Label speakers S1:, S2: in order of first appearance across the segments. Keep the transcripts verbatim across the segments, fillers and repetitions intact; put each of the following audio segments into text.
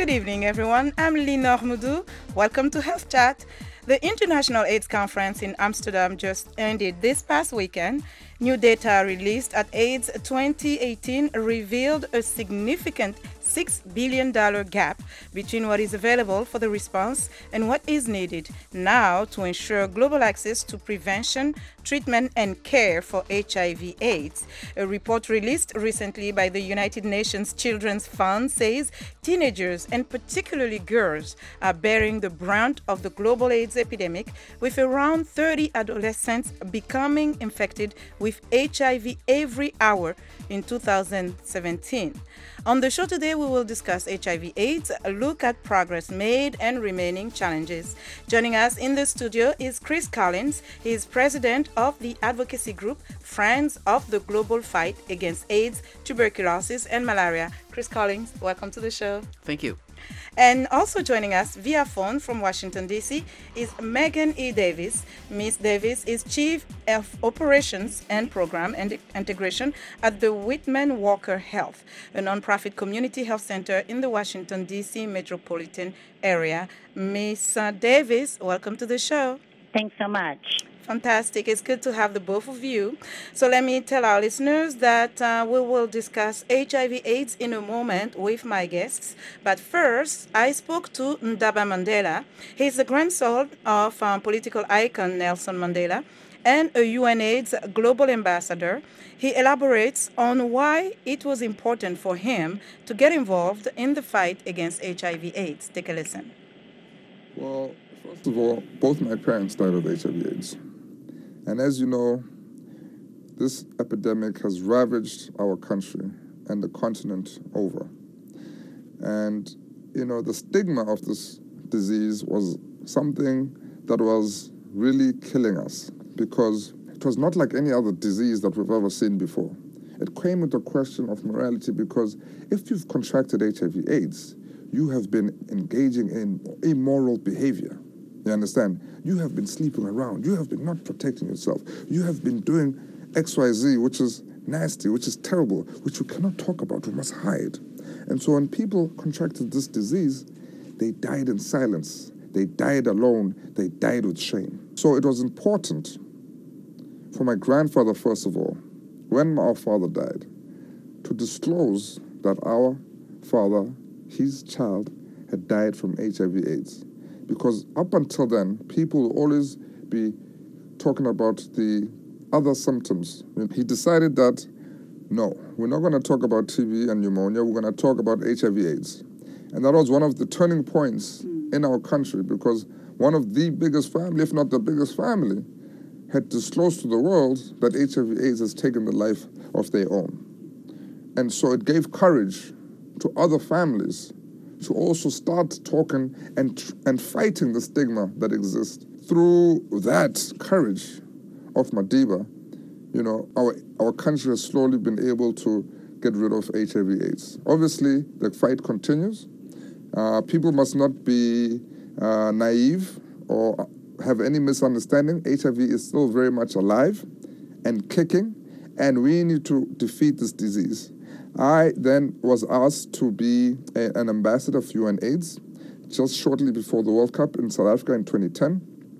S1: Good evening, everyone. I'm Linor Moudou. Welcome to Health Chat. The International AIDS Conference in Amsterdam just ended this past weekend. New data released at AIDS twenty eighteen revealed a significant six billion dollars gap between what is available for the response and what is needed now to ensure global access to prevention, treatment, and care for H I V AIDS. A report released recently by the United Nations Children's Fund says teenagers, and particularly girls, are bearing the brunt of the global AIDS epidemic, with around thirty adolescents becoming infected with H I V every hour in two thousand seventeen. On the show today, we will discuss H I V AIDS, look at progress made and remaining challenges. Joining us in the studio is Chris Collins. He is president of the advocacy group Friends of the Global Fight Against AIDS, Tuberculosis, and Malaria. Chris Collins, welcome to the show.
S2: Thank you.
S1: And also joining us via phone from Washington, D C is Megan E. Davis. Miz Davis is Chief of Operations and Program and Integration at the Whitman Walker Health, a nonprofit community health center in the Washington, D C metropolitan area. Miz Davis, welcome to the show.
S3: Thanks so much.
S1: Fantastic. It's good to have the both of you. So let me tell our listeners that uh, we will discuss H I V AIDS in a moment with my guests. But first, I spoke to Ndaba Mandela. He's the grandson of um, political icon Nelson Mandela and a UNAIDS global ambassador. He elaborates on why it was important for him to get involved in the fight against H I V AIDS. Take a listen.
S4: Well, first of all, both my parents died of H I V AIDS. And as you know, this epidemic has ravaged our country and the continent over. And, you know, the stigma of this disease was something that was really killing us because it was not like any other disease that we've ever seen before. It came with a question of morality because if you've contracted H I V AIDS, you have been engaging in immoral behavior. You understand? You have been sleeping around. You have been not protecting yourself. You have been doing X Y Z, which is nasty, which is terrible, which we cannot talk about. We must hide. And so when people contracted this disease, they died in silence. They died alone. They died with shame. So it was important for my grandfather, first of all, when our father died, to disclose that our father, his child, had died from H I V AIDS. Because up until then, people will always be talking about the other symptoms. He decided that, no, we're not going to talk about T B and pneumonia, we're going to talk about H I V AIDS. And that was one of the turning points in our country because one of the biggest family, if not the biggest family, had disclosed to the world that H I V AIDS has taken the life of their own. And so it gave courage to other families to also start talking and and fighting the stigma that exists. Through that courage of Madiba, you know, our our country has slowly been able to get rid of H I V AIDS. Obviously, the fight continues. Uh, people must not be uh, naive or have any misunderstanding. H I V is still very much alive and kicking, and we need to defeat this disease. I then was asked to be a, an ambassador of UNAIDS just shortly before the World Cup in South Africa in twenty ten,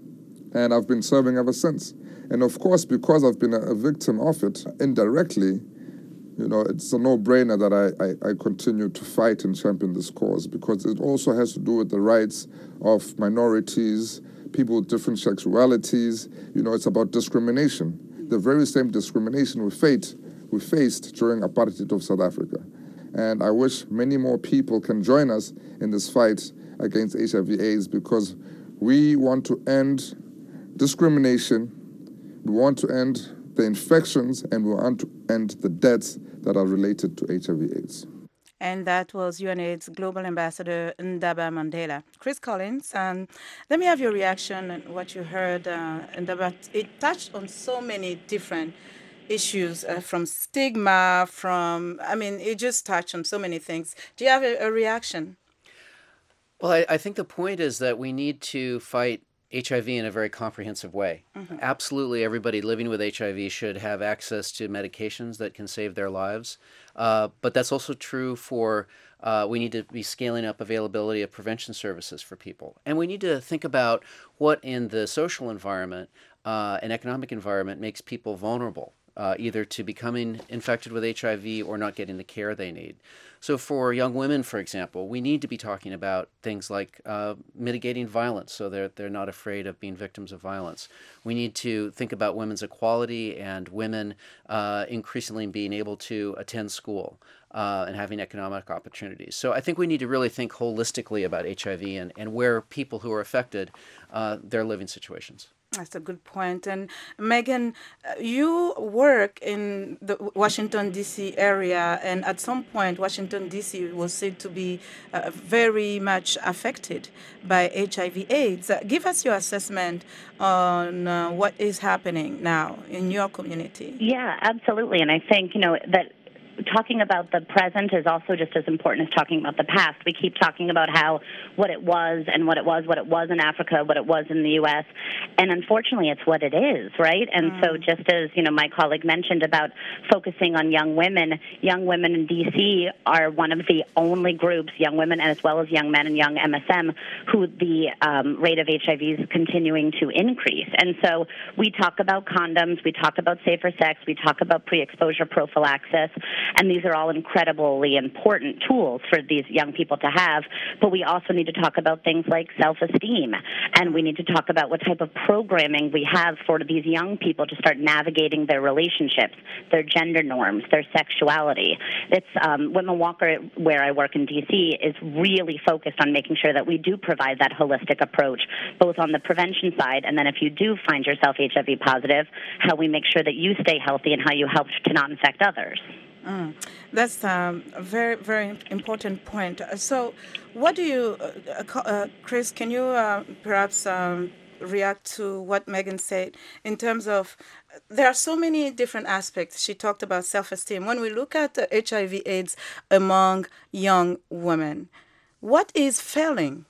S4: and I've been serving ever since. And of course, because I've been a, a victim of it indirectly, you know, it's a no-brainer that I, I, I continue to fight and champion this cause because it also has to do with the rights of minorities, people with different sexualities. You know, it's about discrimination, the very same discrimination we faced we faced during apartheid of South Africa. And I wish many more people can join us in this fight against H I V AIDS because we want to end discrimination, we want to end the infections, and we want to end the deaths that are related to H I V AIDS.
S1: And that was UNAIDS Global Ambassador Ndaba Mandela. Chris Collins, um, let me have your reaction on what you heard. Uh, Ndaba, it touched on so many different issues, uh, from stigma, from, I mean, it just touched on so many things. Do you have a, a reaction?
S2: Well, I, I think the point is that we need to fight H I V in a very comprehensive way. Mm-hmm. Absolutely everybody living with H I V should have access to medications that can save their lives. Uh, but that's also true for, uh, we need to be scaling up availability of prevention services for people. And we need to think about what in the social environment uh, and economic environment makes people vulnerable, uh, either to becoming infected with H I V or not getting the care they need. So for young women, for example, we need to be talking about things like uh, mitigating violence so they're, they're not afraid of being victims of violence. We need to think about women's equality and women uh, increasingly being able to attend school uh, and having economic opportunities. So I think we need to really think holistically about H I V and, and where people who are affected, uh, their living situations.
S1: That's a good point. And Megan, you work in the Washington, D C area, and at some point, Washington, D C was said to be uh, very much affected by H I V AIDS. Uh, give us your assessment on uh, what is happening now in your community.
S3: Yeah, absolutely. And I think, you know, that talking about the present is also just as important as talking about the past. We keep talking about how what it was and what it was, what it was in Africa, what it was in the U S, and unfortunately it's what it is, right? And mm. so just as, you know, my colleague mentioned about focusing on young women, young women in D C are one of the only groups, young women as well as young men and young M S M, who the um, rate of H I V is continuing to increase. And so we talk about condoms, we talk about safer sex, we talk about pre-exposure prophylaxis, and these are all incredibly important tools for these young people to have. But we also need to talk about things like self-esteem, and we need to talk about what type of programming we have for these young people to start navigating their relationships, their gender norms, their sexuality. It's um, Whitman Walker, where I work in D C, is really focused on making sure that we do provide that holistic approach, both on the prevention side, and then if you do find yourself H I V positive, how we make sure that you stay healthy and how you help to not infect others.
S1: Mm. That's um, a very, very important point. Uh, So what do you, uh, uh, Chris, can you uh, perhaps um, react to what Megan said in terms of there are so many different aspects. She talked about self-esteem. When we look at uh, H I V AIDS among young women, what is failing?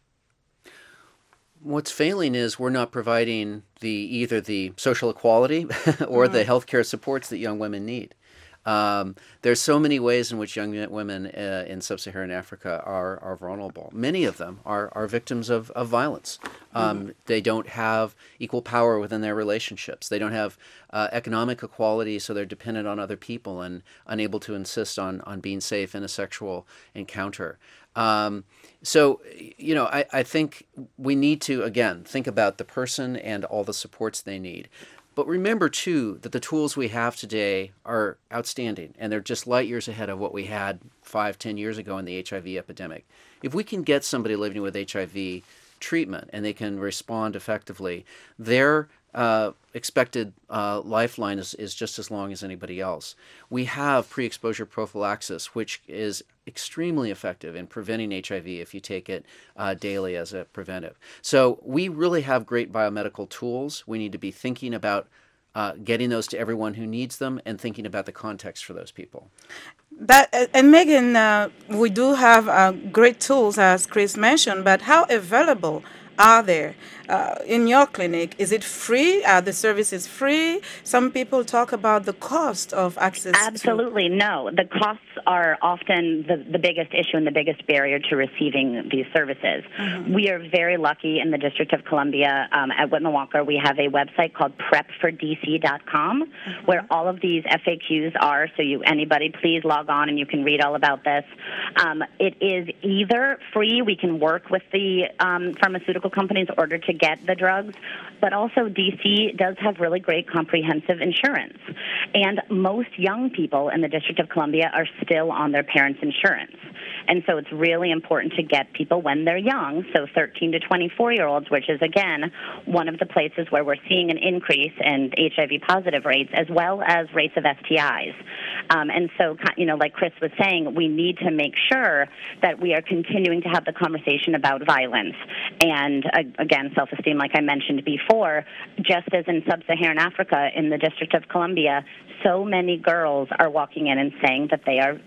S2: What's failing is we're not providing the either the social equality or mm-hmm. the healthcare supports that young women need. Um, there's so many ways in which young women uh, in sub-Saharan Africa are, are vulnerable. Many of them are, are victims of, of violence. Um, mm-hmm. They don't have equal power within their relationships. They don't have uh, economic equality, so they're dependent on other people and unable to insist on, on being safe in a sexual encounter. Um, so, you know, I, I think we need to, again, think about the person and all the supports they need. But remember, too, that the tools we have today are outstanding, and they're just light years ahead of what we had five, ten years ago in the H I V epidemic. If we can get somebody living with H I V treatment and they can respond effectively, their uh, expected uh, lifeline is, is just as long as anybody else. We have pre-exposure prophylaxis, which is extremely effective in preventing H I V if you take it uh, daily as a preventive. So we really have great biomedical tools. We need to be thinking about uh, getting those to everyone who needs them and thinking about the context for those people.
S1: That and Megan, uh, we do have uh, great tools, as Chris mentioned, but how available are there uh, in your clinic? Is it free? Are the services free? Some people talk about the cost of access.
S3: Absolutely,
S1: to...
S3: no. The costs are often the, the biggest issue and the biggest barrier to receiving these services. Mm-hmm. We are very lucky in the District of Columbia um, at Whitman Walker. We have a website called prep for d c dot com mm-hmm. where all of these F A Qs are. So you, anybody, please log on and you can read all about this. Um, it is either free. We can work with the um, pharmaceutical companies in order to get the drugs, but also D C does have really great comprehensive insurance. And most young people in the District of Columbia are still on their parents' insurance. And so it's really important to get people when they're young, so thirteen to twenty-four-year-olds, which is, again, one of the places where we're seeing an increase in H I V positive rates as well as rates of S T Is. Um, and so, you know, like Chris was saying, we need to make sure that we are continuing to have the conversation about violence and, uh, again, self-esteem, like I mentioned before. Just as in sub-Saharan Africa, in the District of Columbia, so many girls are walking in and saying that they are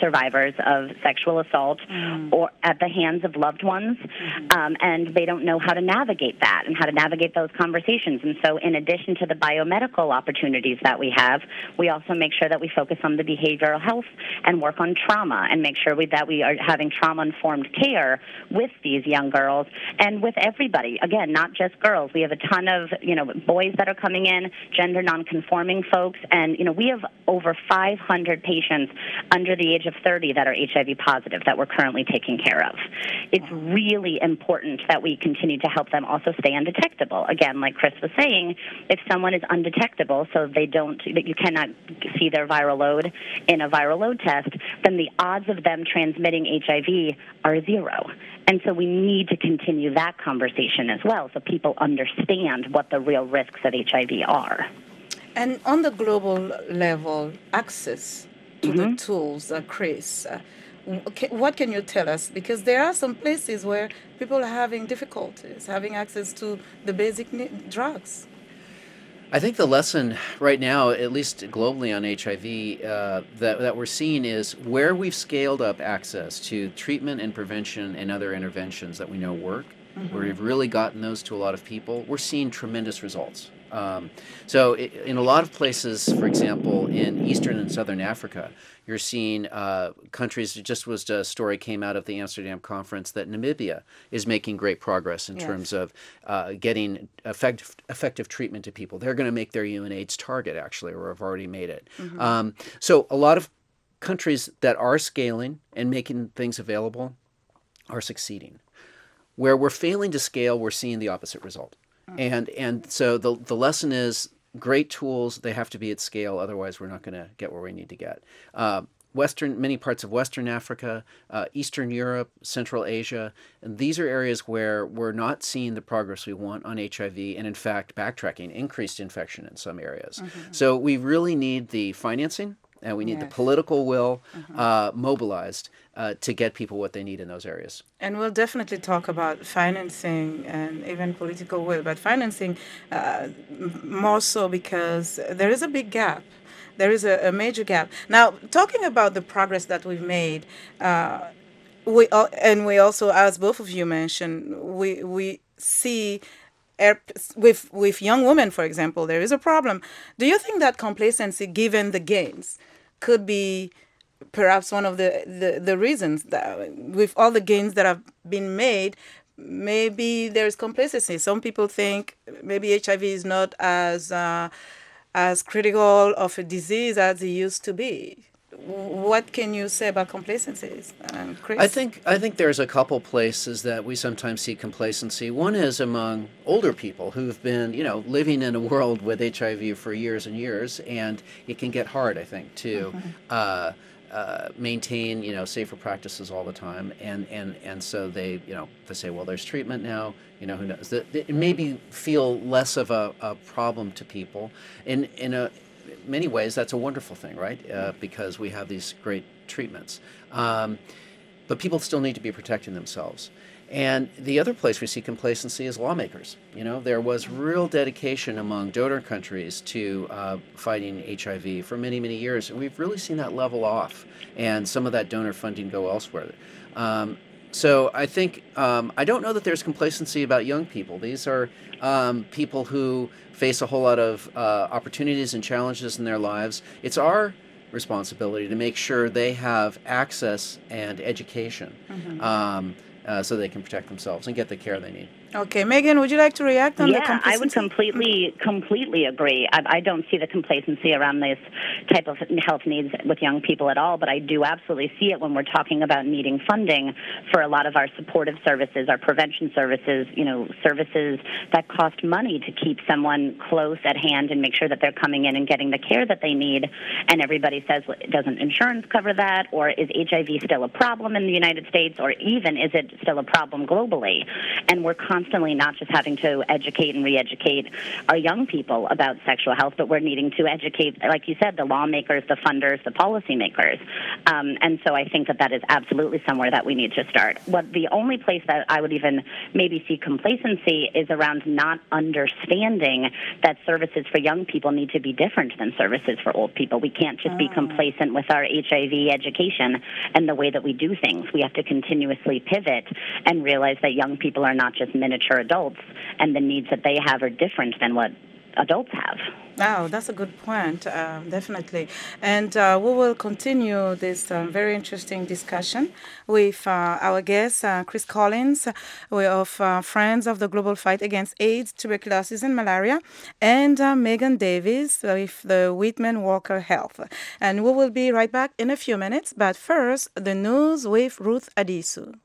S3: survivors of sexual assault mm. or at the hands of loved ones, mm-hmm. um, and they don't know how to navigate that and how to navigate those conversations. And so in addition to the biomedical opportunities that we have, we also make sure that we focus on the behavioral health and work on trauma and make sure we, that we are having trauma-informed care with these young girls and with everybody. Again, not just girls. We have a ton of, you know, boys that are coming in, gender nonconforming folks, and, you know, we have over five hundred patients under the age of thirty that are H I V positive that we're currently taking care of. It's really important that we continue to help them also stay undetectable. Again, like Chris was saying, if someone is undetectable, so they don't, that you cannot see their viral load in a viral load test, then the odds of them transmitting H I V are zero. And so we need to continue that conversation as well so people understand what the real risks of H I V are.
S1: And on the global level, access to
S3: mm-hmm.
S1: the tools, uh, Chris, uh, okay, what can you tell us? Because there are some places where people are having difficulties having access to the basic ne- drugs.
S2: I think the lesson right now, at least globally on H I V, uh, that, that we're seeing is where we've scaled up access to treatment and prevention and other interventions that we know work, mm-hmm. where we've really gotten those to a lot of people, we're seeing tremendous results. Um, so it, in a lot of places, for example, in Eastern and Southern Africa, you're seeing uh, countries, it just was a story came out of the Amsterdam conference that Namibia is making great progress in yes. terms of uh, getting effective, effective treatment to people. They're going to make their U N AIDS target, actually, or have already made it. Mm-hmm. Um, so a lot of countries that are scaling and making things available are succeeding. Where we're failing to scale, we're seeing the opposite result. And and so the the lesson is great tools, they have to be at scale, otherwise we're not going to get where we need to get. Uh, Western, many parts of Western Africa, uh, Eastern Europe, Central Asia, and these are areas where we're not seeing the progress we want on H I V, and in fact, backtracking, increased infection in some areas. Mm-hmm. So we really need the financing, and we need yes. the political will mm-hmm. uh, mobilized uh, to get people what they need in those areas.
S1: And we'll definitely talk about financing and even political will, but financing uh, more so because there is a big gap. There is a, a major gap. Now, talking about the progress that we've made, uh, we uh, and we also, as both of you mentioned, we we see with with young women, for example, there is a problem. Do you think that complacency, given the gains, could be perhaps one of the, the, the reasons that with all the gains that have been made, maybe there's complacency? Some people think maybe H I V is not as uh, as critical of a disease as it used to be. What can you say about complacency, um, Chris?
S2: I think I think there's a couple places that we sometimes see complacency. One is among older people who've been, you know, living in a world with H I V for years and years, and it can get hard, I think, to mm-hmm. uh, uh, maintain, you know, safer practices all the time. And, and, and so they, you know, they say, well, there's treatment now, you know, who knows? That it maybe feel less of a, a problem to people. In in a many ways, that's a wonderful thing, right? Uh, because we have these great treatments. Um, but people still need to be protecting themselves. And the other place we see complacency is lawmakers. You know, there was real dedication among donor countries to uh, fighting H I V for many, many years. And we've really seen that level off and some of that donor funding go elsewhere. Um, So I think, um, I don't know that there's complacency about young people. These are um, people who face a whole lot of uh, opportunities and challenges in their lives. It's our responsibility to make sure they have access and education mm-hmm. um, uh, so they can protect themselves and get the care they need.
S1: Okay, Megan, would you like to react on
S3: yeah,
S1: the complacency?
S3: I would completely, completely agree. I, I don't see the complacency around this type of health needs with young people at all, but I do absolutely see it when we're talking about needing funding for a lot of our supportive services, our prevention services, you know, services that cost money to keep someone close at hand and make sure that they're coming in and getting the care that they need. And everybody says, doesn't insurance cover that? Or is H I V still a problem in the United States? Or even, is it still a problem globally? And we're constantly constantly not just having to educate and re-educate our young people about sexual health, but we're needing to educate, like you said, the lawmakers, the funders, the policymakers. Um, and so I think that that is absolutely somewhere that we need to start. What the only place that I would even maybe see complacency is around not understanding that services for young people need to be different than services for old people. We can't just be complacent with our H I V education and the way that we do things. We have to continuously pivot and realize that young people are not just miniature adults, and the needs that they have are different than what adults have.
S1: Oh, that's a good point, uh, definitely. And uh, we will continue this um, very interesting discussion with uh, our guest, uh, Chris Collins, uh, of uh, Friends of the Global Fight Against AIDS, Tuberculosis, and Malaria, and uh, Megan Davis with the Whitman Walker Health. And we will be right back in a few minutes, but first, the news with Ruth Adisu.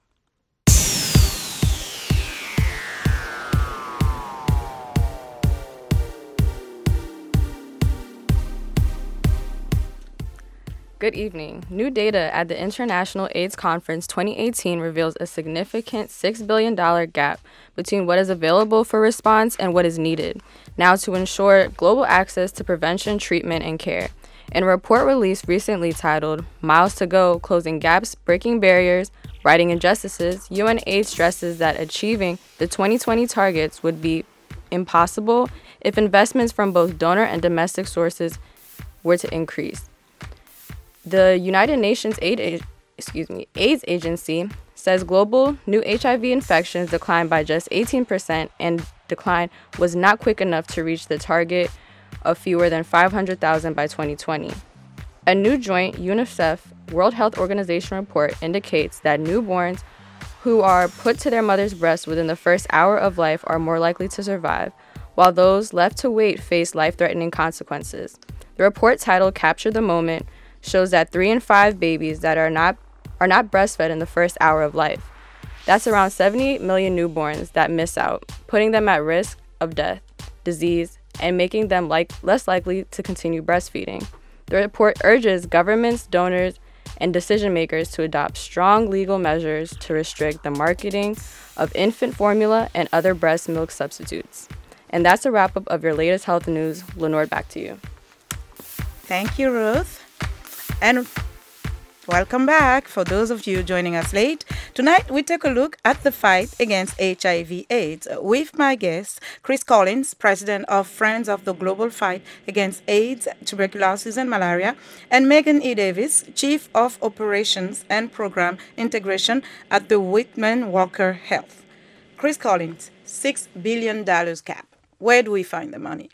S5: Good evening. New data at the International AIDS Conference twenty eighteen reveals a significant six billion dollars gap between what is available for response and what is needed now to ensure global access to prevention, treatment, and care. In a report released recently titled Miles to Go, Closing Gaps, Breaking Barriers, Righting Injustices, U N AIDS stresses that achieving the twenty twenty targets would be impossible if investments from both donor and domestic sources were to increase. The United Nations AIDS, excuse me, AIDS Agency says global new H I V infections declined by just eighteen percent, and decline was not quick enough to reach the target of fewer than five hundred thousand by twenty twenty. A new joint UNICEF World Health Organization report indicates that newborns who are put to their mother's breast within the first hour of life are more likely to survive, while those left to wait face life-threatening consequences. The report, titled Capture the Moment, shows that three in five babies that are not are not breastfed in the first hour of life. That's around seventy-eight million newborns that miss out, putting them at risk of death, disease, and making them like less likely to continue breastfeeding. The report urges governments, donors, and decision makers to adopt strong legal measures to restrict the marketing of infant formula and other breast milk substitutes. And that's a wrap-up of your latest health news. Lenore, back to you.
S1: Thank you, Ruth. And welcome back for those of you joining us late. Tonight, we take a look at the fight against H I V AIDS with my guest, Chris Collins, president of Friends of the Global Fight Against AIDS, Tuberculosis, and Malaria, and Megan E. Davis, chief of operations and program integration at the Whitman Walker Health. Chris Collins, six billion dollars gap. Where do we find the money?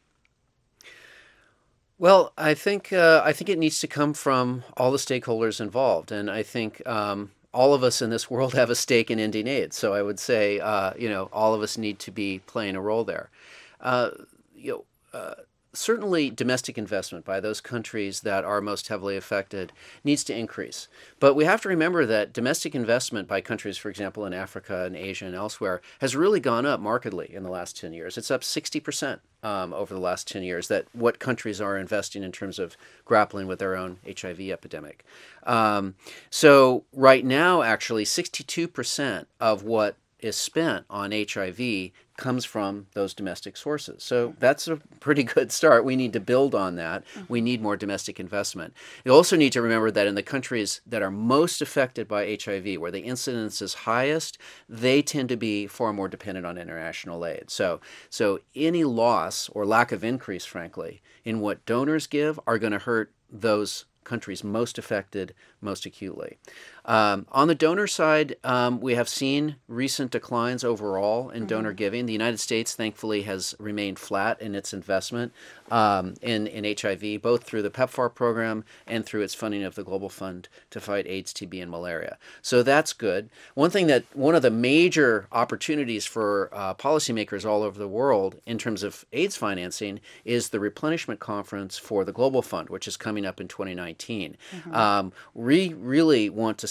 S2: Well, I think uh, I think it needs to come from all the stakeholders involved, and I think um, all of us in this world have a stake in ending AIDS. So I would say, uh, you know, all of us need to be playing a role there. Uh, you know, uh, certainly domestic investment by those countries that are most heavily affected needs to increase. But we have to remember that domestic investment by countries, for example, in Africa and Asia and elsewhere, has really gone up markedly in the last ten years. It's up sixty percent. Um, over the last ten years, that what countries are investing in terms of grappling with their own H I V epidemic. Um, so right now, actually, sixty-two percent of what is spent on H I V comes from those domestic sources. So that's a pretty good start. We need to build on that. We need more domestic investment. You also need to remember that in the countries that are most affected by H I V, where the incidence is highest, they tend to be far more dependent on international aid. So, so any loss or lack of increase, frankly, in what donors give are going to hurt those countries most affected most acutely. Um, on the donor side, um, we have seen recent declines overall in mm-hmm. donor giving. The United States, thankfully, has remained flat in its investment um, in, in H I V, both through the PEPFAR program and through its funding of the Global Fund to fight AIDS, T B, and malaria. So that's good. One thing that, one of the major opportunities for uh, policymakers all over the world in terms of AIDS financing is the replenishment conference for the Global Fund, which is coming up in twenty nineteen. Mm-hmm. Um, we really want to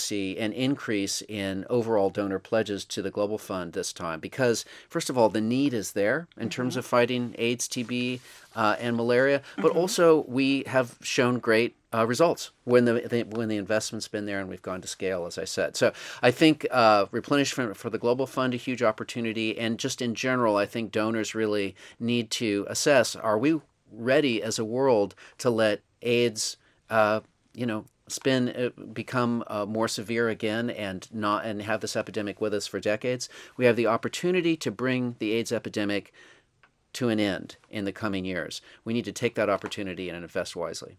S2: see an increase in overall donor pledges to the Global Fund this time because, first of all, the need is there in terms of fighting AIDS, T B, uh, and malaria, but mm-hmm. also we have shown great uh, results when the, the when the investment's been there and we've gone to scale, as I said. So I think uh, replenishment for the Global Fund, a huge opportunity, and just in general, I think donors really need to assess, are we ready as a world to let AIDS, uh, you know, spin, uh, become uh, more severe again and not and have this epidemic with us for decades? We have the opportunity to bring the AIDS epidemic to an end in the coming years. We need to take that opportunity and invest wisely.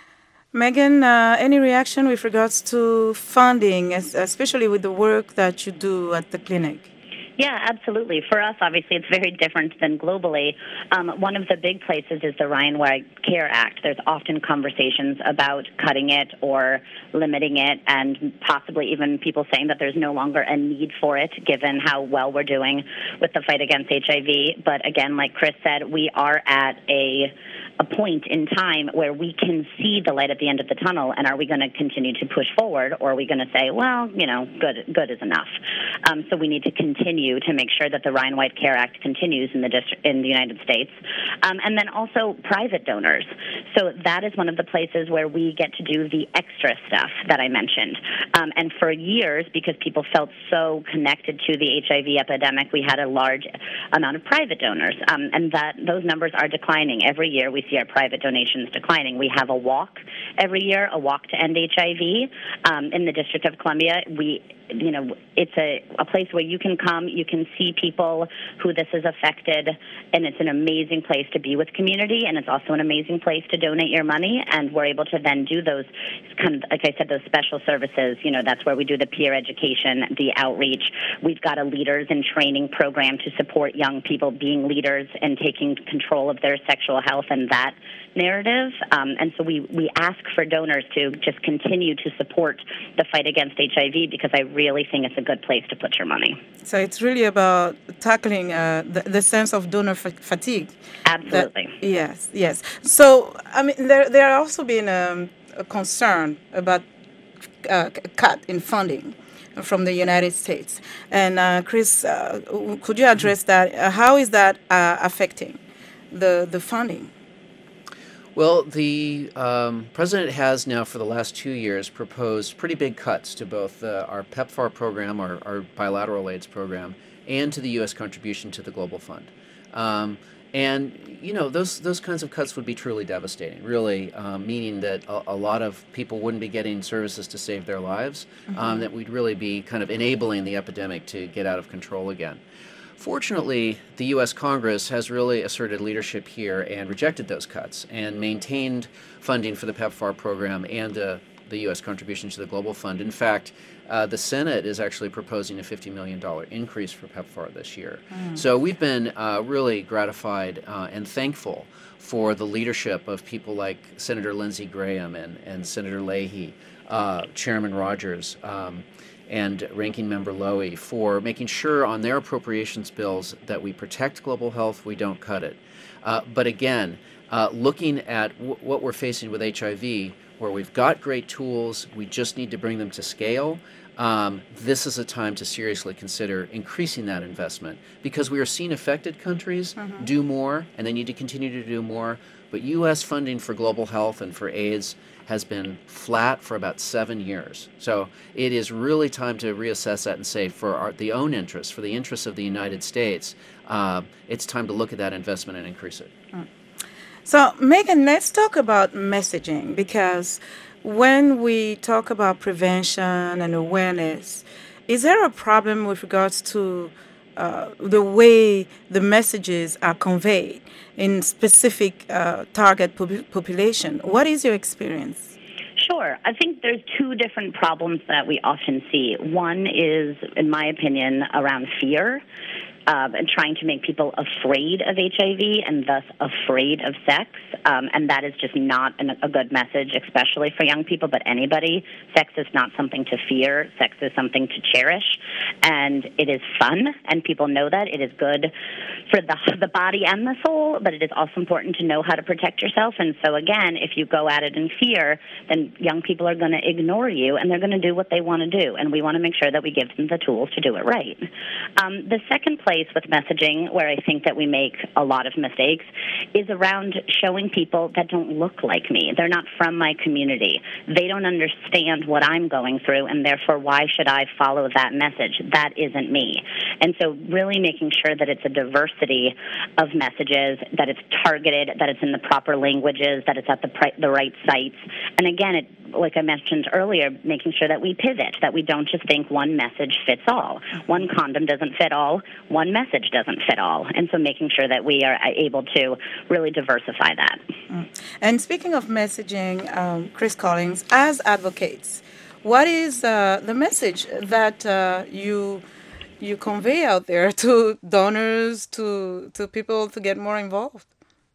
S1: Megan, uh, any reaction with regards to funding, especially with the work that you do at the clinic?
S3: Yeah, absolutely. For us, obviously, it's very different than globally. Um, one of the big places is the Ryan White CARE Act. There's often conversations about cutting it or limiting it, and possibly even people saying that there's no longer a need for it, given how well we're doing with the fight against H I V. But again, like Chris said, we are at a a point in time where we can see the light at the end of the tunnel, and are we going to continue to push forward, or are we going to say, well, you know, good good is enough? Um, so we need to continue to make sure that the Ryan White CARE Act continues in the district, in the United States, um, and then also private donors. So that is one of the places where we get to do the extra stuff that I mentioned. Um, and for years, because people felt so connected to the H I V epidemic, we had a large amount of private donors, um, and that those numbers are declining every year. We see our private donations declining. We have a walk every year, a walk to end H I V um, in the District of Columbia. We You know, it's a, a place where you can come, you can see people who this has affected, and it's an amazing place to be with community, and it's also an amazing place to donate your money, and we're able to then do those kind of, like I said, those special services. You know, that's where we do the peer education, the outreach. We've got a leaders in training program to support young people being leaders and taking control of their sexual health and that narrative. Um, and so we, we ask for donors to just continue to support the fight against H I V, because I really think it's a good place to put your money.
S1: So it's really about tackling uh, the, the sense of donor f- fatigue.
S3: Absolutely.
S1: That, yes, yes. So, I mean, there there are also been um, a concern about uh, cut in funding from the United States. And uh, Chris, uh, could you address that? Uh, how is that uh, affecting the, the funding?
S2: Well, the um, president has now for the last two years proposed pretty big cuts to both uh, our PEPFAR program, our, our bilateral AIDS program, and to the U S contribution to the Global Fund. Um, and, you know, those those kinds of cuts would be truly devastating, really, um, meaning that a, a lot of people wouldn't be getting services to save their lives, mm-hmm. um, that we'd really be kind of enabling the epidemic to get out of control again. Fortunately, the U S Congress has really asserted leadership here and rejected those cuts and maintained funding for the PEPFAR program and uh, the U S contribution to the Global Fund. In fact, uh, the Senate is actually proposing a fifty million dollars increase for PEPFAR this year. Mm. So we've been uh, really gratified uh, and thankful for the leadership of people like Senator Lindsey Graham and, and Senator Leahy, uh, Chairman Rogers, um, and Ranking Member Lowy for making sure on their appropriations bills that we protect global health, we don't cut it. Uh, but again, uh, looking at w- what we're facing with H I V, where we've got great tools, we just need to bring them to scale. Um, this is a time to seriously consider increasing that investment, because we are seeing affected countries mm-hmm. do more, and they need to continue to do more. But U S funding for global health and for AIDS has been flat for about seven years. So it is really time to reassess that and say, for our, the own interests, for the interests of the United States, uh, it's time to look at that investment and increase it. Mm.
S1: So, Megan, let's talk about messaging, because when we talk about prevention and awareness, is there a problem with regards to uh, the way the messages are conveyed in specific uh, target pop- population? What is your experience?
S3: Sure. I think there's two different problems that we often see. One is, in my opinion, around fear. um, and trying to make people afraid of H I V and thus afraid of sex. Um, and that is just not an, a good message, especially for young people, but anybody. Sex is not something to fear. Sex is something to cherish. And it is fun, and people know that. It is good for the, the body and the soul, but it is also important to know how to protect yourself. And so, again, if you go at it in fear, then young people are going to ignore you, and they're going to do what they want to do. And we want to make sure that we give them the tools to do it right. Um, the second place with messaging where I think that we make a lot of mistakes is around showing people that don't look like me. They're not from my community. They don't understand what I'm going through, and therefore why should I follow that message? That isn't me. And so really making sure that it's a diversity of messages, that it's targeted, that it's in the proper languages, that it's at the, pri- the right sites. And again, it, like I mentioned earlier, making sure that we pivot, that we don't just think one message fits all. One condom doesn't fit all. One message doesn't fit all. And so making sure that we are able to really diversify that.
S1: And speaking of messaging, um, Chris Collins, as advocates, what is uh, the message that uh, you you convey out there to donors, to to people to get more involved?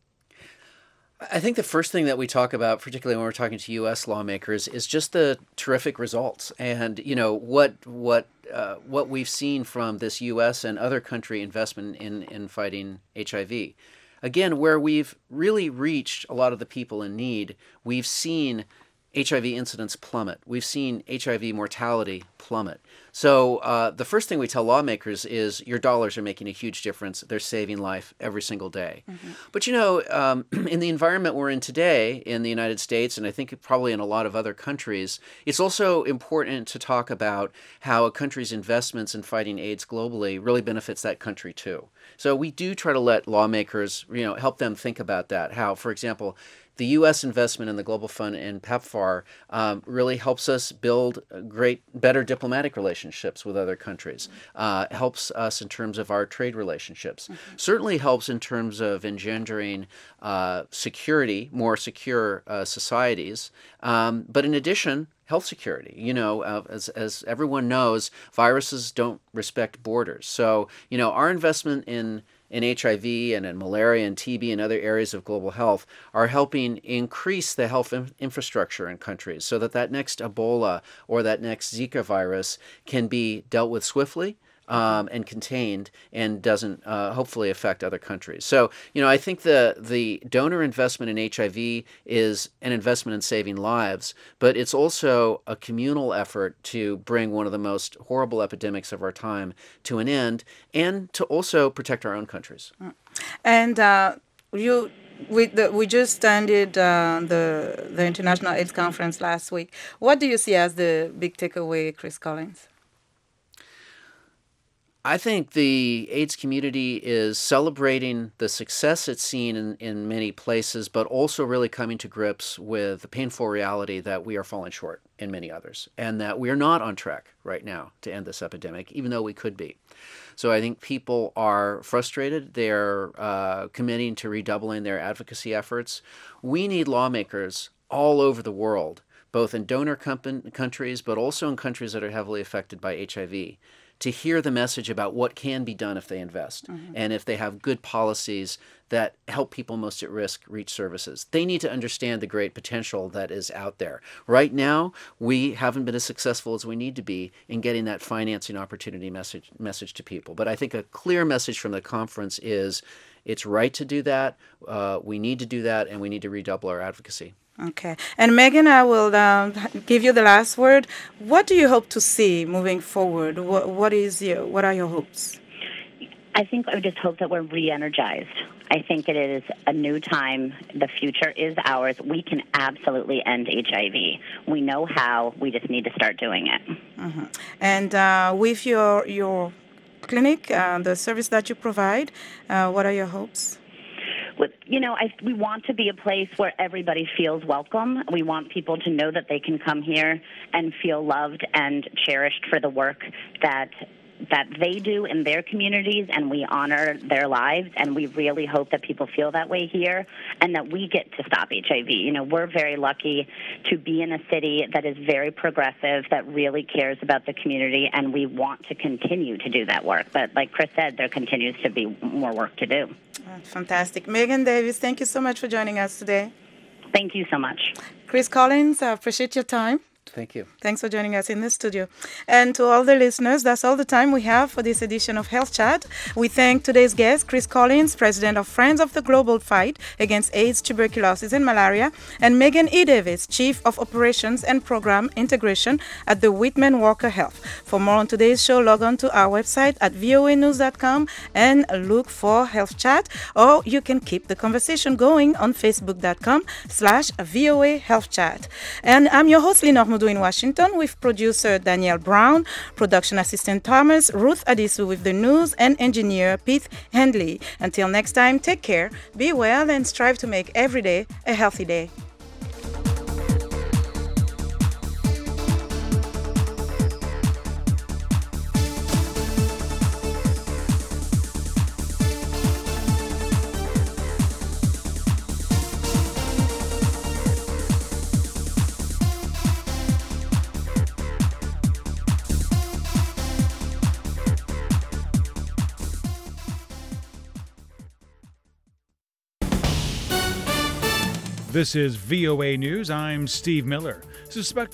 S2: I think the first thing that we talk about, particularly when we're talking to U S lawmakers, is just the terrific results, and you know what what uh, what we've seen from this U S and other country investment in in fighting H I V. Again, where we've really reached a lot of the people in need, we've seen H I V incidence plummet. We've seen H I V mortality plummet. So uh, the first thing we tell lawmakers is your dollars are making a huge difference. They're saving life every single day. Mm-hmm. But you know, um, in the environment we're in today in the United States, and I think probably in a lot of other countries, it's also important to talk about how a country's investments in fighting AIDS globally really benefits that country too. So we do try to let lawmakers, you know, help them think about that. How, for example, the U S investment in the Global Fund and PEPFAR um, really helps us build great, better diplomatic relationships with other countries, uh, helps us in terms of our trade relationships, mm-hmm. certainly helps in terms of engendering uh, security, more secure uh, societies. Um, but in addition, health security. You know, uh, as, as everyone knows, viruses don't respect borders. So, you know, our investment in in H I V and in malaria and T B and other areas of global health are helping increase the health in- infrastructure in countries so that that next Ebola or that next Zika virus can be dealt with swiftly um, and contained and doesn't uh, hopefully affect other countries. So, you know, I think the, the donor investment in H I V is an investment in saving lives, but it's also a communal effort to bring one of the most horrible epidemics of our time to an end and to also protect our own countries.
S1: And uh, you... We the, we just ended uh, the the International AIDS Conference last week. What do you see as the big takeaway, Chris Collins?
S2: I think the AIDS community is celebrating the success it's seen in, in many places, but also really coming to grips with the painful reality that we are falling short in many others, and that we are not on track right now to end this epidemic, even though we could be. So I think people are frustrated. They're uh, committing to redoubling their advocacy efforts. We need lawmakers all over the world, both in donor com- countries, but also in countries that are heavily affected by H I V, to hear the message about what can be done if they invest, mm-hmm. and if they have good policies that help people most at risk reach services. They need to understand the great potential that is out there. Right now, we haven't been as successful as we need to be in getting that financing opportunity message message to people. But I think a clear message from the conference is it's right to do that, uh, we need to do that, and we need to redouble our advocacy.
S1: Okay. And Megan, I will um, give you the last word. What do you hope to see moving forward? What, what is your, what are your hopes?
S3: I think I just hope that we're re-energized. I think it is a new time. The future is ours. We can absolutely end H I V. We know how. We just need to start doing it.
S1: Mm-hmm. And uh, with your your clinic, uh, the service that you provide, uh, what are your hopes?
S3: With, you know, I, we want to be a place where everybody feels welcome. We want people to know that they can come here and feel loved and cherished for the work that that they do in their communities, and we honor their lives, and we really hope that people feel that way here, and that we get to stop H I V. You know, we're very lucky to be in a city that is very progressive, that really cares about the community, and we want to continue to do that work. But like Chris said, there continues to be more work to do.
S1: Uh, fantastic. Megan Davis, thank you so much for joining us today.
S3: Thank you so much.
S1: Chris Collins, I appreciate your time.
S2: Thank you.
S1: Thanks for joining us in the studio. And to all the listeners, that's all the time we have for this edition of Health Chat. We thank today's guest, Chris Collins, President of Friends of the Global Fight Against AIDS, Tuberculosis, and Malaria, and Megan E. Davis, Chief of Operations and Program Integration at the Whitman Walker Health. For more on today's show, log on to our website at voa news dot com and look for Health Chat, or you can keep the conversation going on facebook.com slash VOA Health Chat. And I'm your host, Lenore Moudou in Washington, with producer Danielle Brown, production assistant Thomas, Ruth Adisu with the news, and engineer Pete Handley. Until next time, take care, be well, and strive to make every day a healthy day.
S6: This is V O A News. I'm Steve Miller. Suspect